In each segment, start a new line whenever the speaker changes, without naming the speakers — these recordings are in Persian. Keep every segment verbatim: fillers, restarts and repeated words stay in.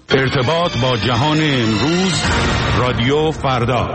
ارتباط با جهان امروز، رادیو فردا.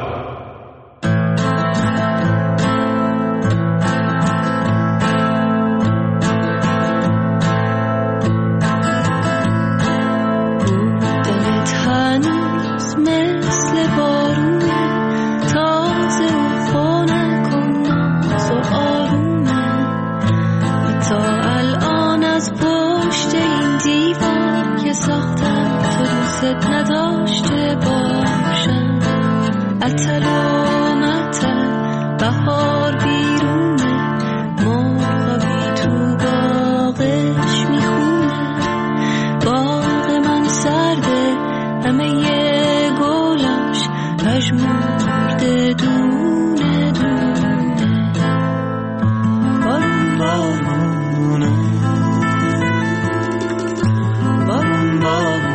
نداشته باشم اتل و متل بهار بیرونه مرغابی تو باغش میخونه باغ من سرده همه یه گلاش پژمرده دونه دونه بارون بارونه بارون بارونه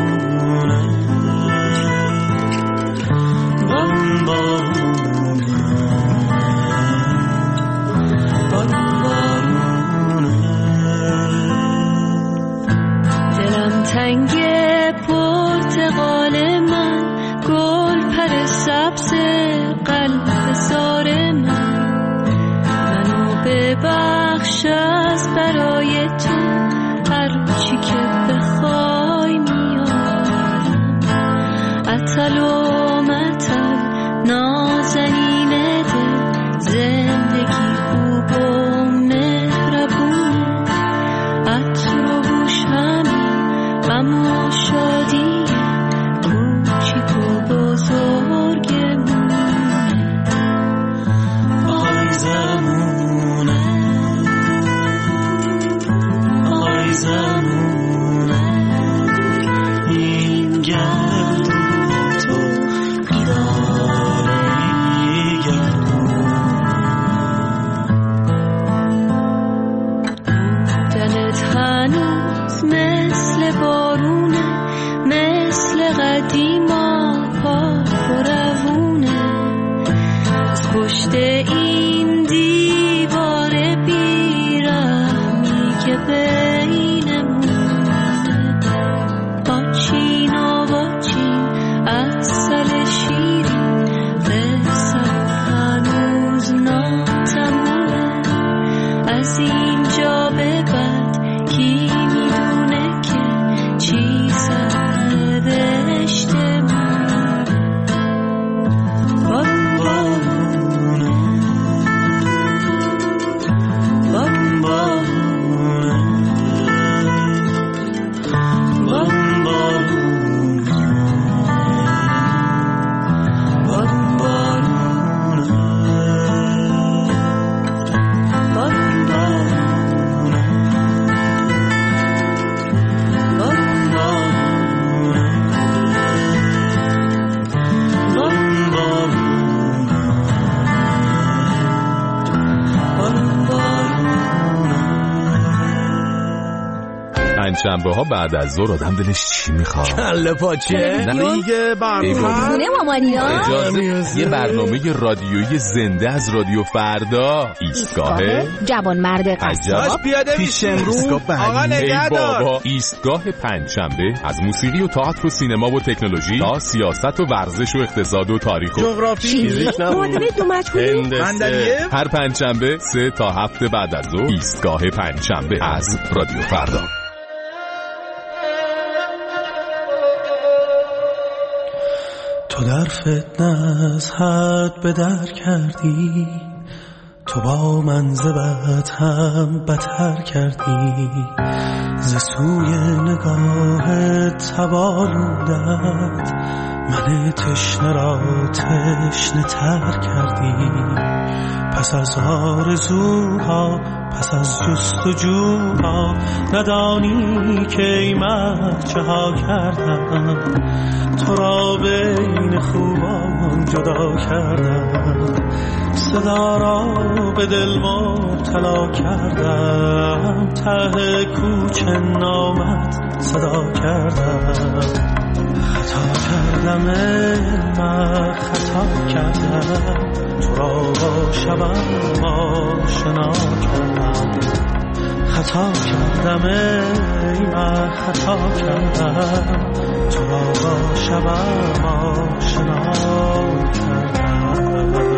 تنگ پرتقال من گل پر سبز قلب زار من منو ببخش از برای تو هر چی که بخوای میارم اتل و متل نازنین دل زندگی خوب و مهربونه عطر و بوش اما شادی کوچیک و بزرگمونه آی زمونه آی زمونه این گرد و تو بیداره گردونه دلت هنوز مثل بارونه مثل قدیما پاک و روونه از پشت این دیوار بیرحمی که بینمونه با چین و با چین عسل شیرین قصه هنوز ناتمومه از اینجا به بعد کی میدونه که چی سرنوشته مونه بارون بارونه بارون بارونه بارون بارونه بارون بارونه بارون بارونه
پنجشنبه ها بعد از ظهر آدم دلش چی میخواد؟
کله پاچه دیگه برنامه
مامانینا اجازه یه برنامه رادیویی زنده از رادیو فردا. ایستگاه
جوان مرد
قصاب پیش امروز آقا نگهدار. بابا ایستگاه پنجشنبه از موسیقی و تئاتر و سینما و تکنولوژی تا سیاست و ورزش و اقتصاد و تاریخ و
جغرافی
معادله دو مجهولی
هر پنجشنبه سه تا هفت بعد از ظهر ایستگاه پنجشنبه از رادیو فردا.
تو در فتنه از حد به در کردی تو با من زبط هم بتر کردی ز سوی نگاهت تبالودت من تشنه را تشنه تر کردی پس از آرزوها پس از جستجوها ندانی که ای مرد چه ها کردم تو را بین خوبان جدا کردم صدا را به دل مبتلا کردم ته کوچه نامت صدا کردم خطا کردم من خطا کردم تو را با شبم آشنا کردم خطا کردم ای من خطا کردم تو را با شبم آشنا کردم.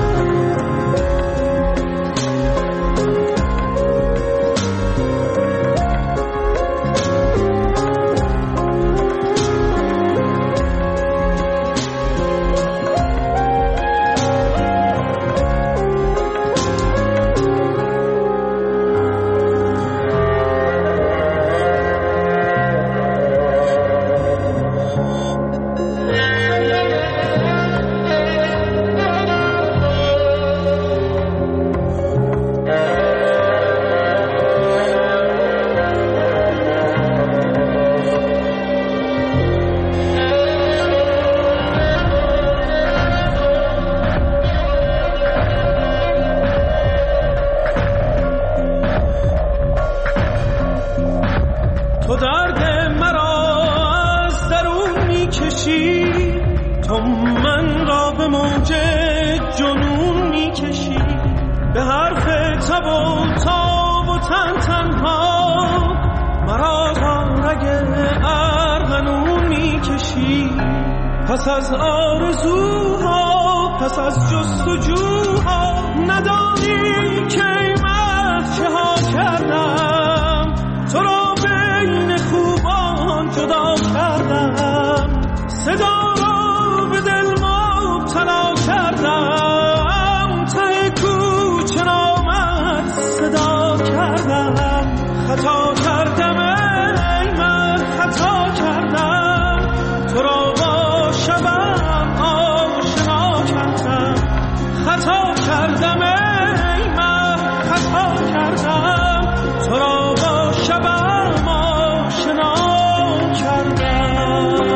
پس از آرزوها، پس از جستجوها، ندانی که من چه ها کردم، تو را بین خوبان جدا کردم، صدا را به دل مبتلا کردم، ته کوچه نامت صدا کردم، خطا کردم ای من خطا کردم، تو را شبم آشنا کردم، خطا کردم ای من خطا کردم، تو را با شبم آشنا کردم.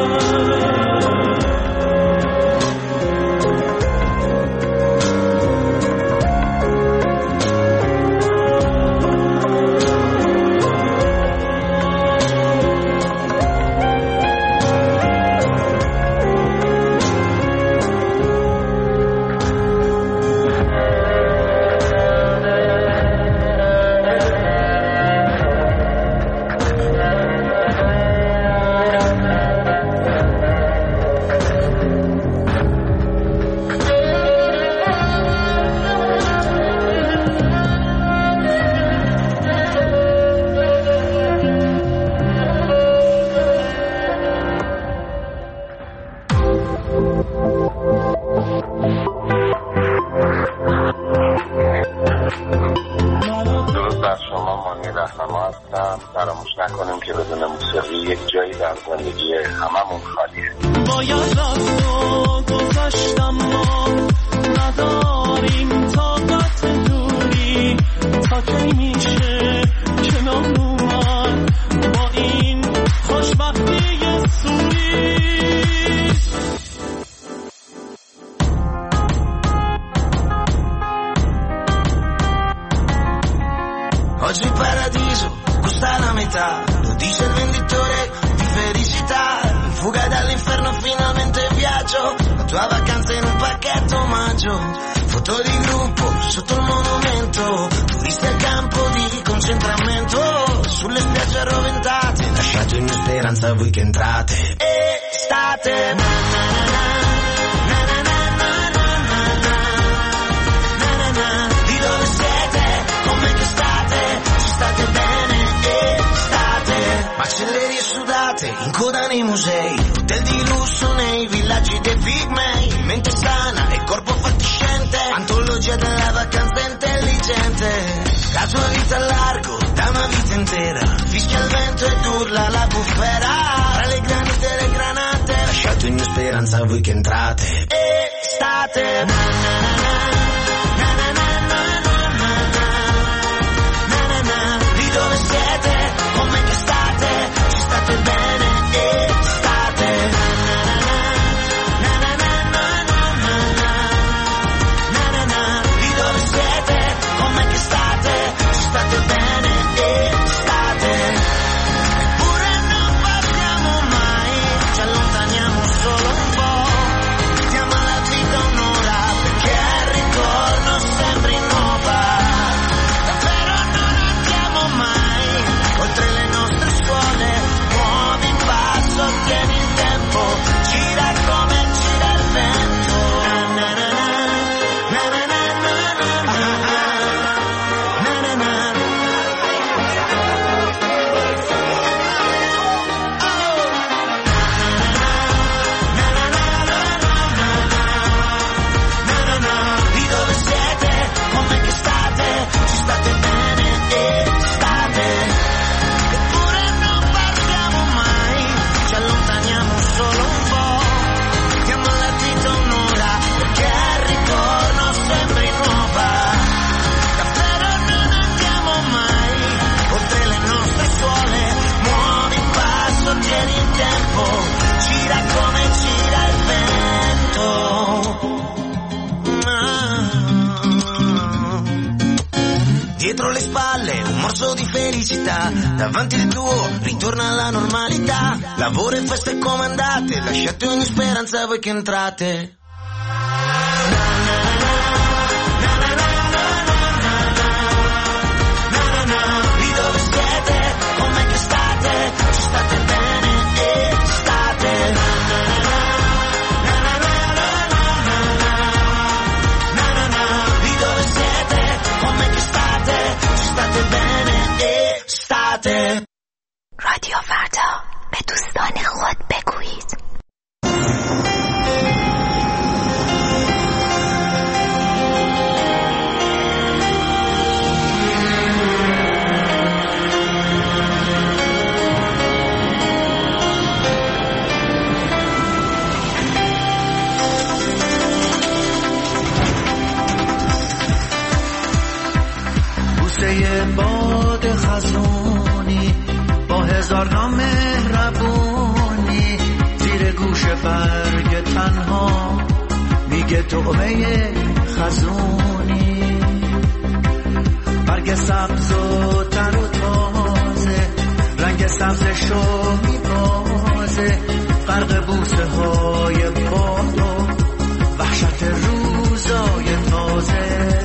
فراموش نکنیم که بدون موسیقی یک جایی در زندگی هممون خالیه.
باید رفت و گذشتم ما نداریم طاقت دوری، تا کی میشه کنار اومد با این خوشبختی سوری.
Oggi il paradiso costa la metà, lo dice il venditore di felicità. In fuga dall'inferno finalmente viaggio, la tua vacanza in un pacchetto omaggio. Foto di gruppo sotto il monumento, turisti al campo di concentramento. Sulle spiagge arroventate, lasciate ogni speranza a voi che entrate. Estate, na na na na na na na na na na na. Di dove siete? Come che state? Ci state bene? Estate. Macellerie sudate, in coda nei musei, hotel di lusso nei villaggi dei pigmei. Mente sana e corpo fatiscente, antologia della vacanza intelligente. La tua vita a largo, da una vita intera, fischia il vento ed urla la bufera. Tra le granite e le granate, lasciate ogni speranza a voi che entrate. Estate, na na na na na na na na na na na na. Di dove siete? Come che state? Ci state bene? Estate, na na na na na na na na na na na. Di dove siete? Come che state? Ci state bene? Estate. Eppure non parliamo mai, ci allontaniamo solo un po'. Diamo alla vita un'ora perché tempo gira come gira il vento. Dietro le spalle un morso di felicità, davanti il tuo ritorna alla normalità. Lavoro e feste comandate, lasciate ogni speranza voi che entrate. Lì dove siete, com'è che state? Ci state bene e state. Lì dove siete, com'è che state? Ci state bene e state.
رادیو فردا، به دوستان خود بگویید.
بوسه باد خزونی با هزار نام مهربونی، زیر گوش برگ تنها میگه طعمه خزونی. برگ سبز و تر و تازه، رنگ سبزشو میبازه، غرق بوسه های باد و وحشت روزای تازه.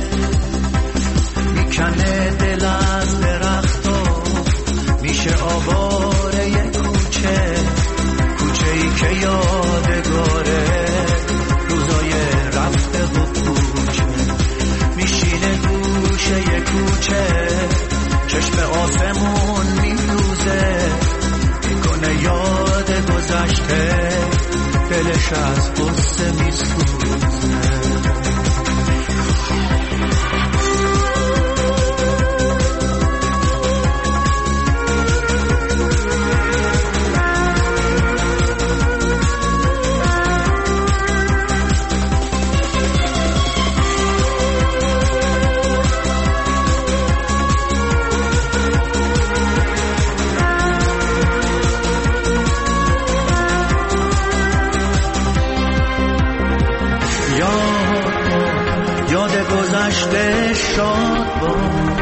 میکنه دل از درختو، میشه آواره یه کوچه، کوچه ای که یادگاره روزای رفته و کوچه. میشینه گوشه یه کوچه، چشم آسمون میدوزه، میکنه یاد گذشته، دلش از قصه میسوزه. گذشته شاد با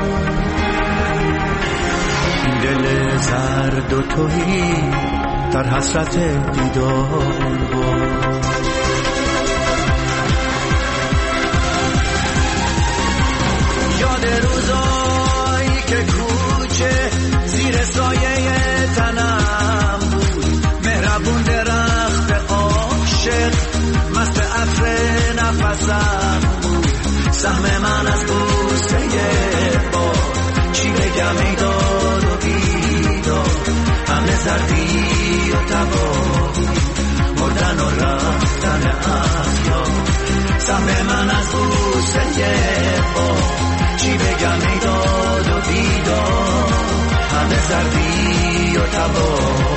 این دل زرد و توهی در حسرت دیدار با. یاد روزایی که کوچه زیر سایه تنم بود، مهربون درخت عاشق مست عطر نفسم بود. سهم من از بوسه با چی بگم ای داد و بیداد، همه زردی و تباهی، مردن و رفتن افیاد. سهم من از بوسه با چی بگم ای داد و بیداد، همه زردی و تباهی.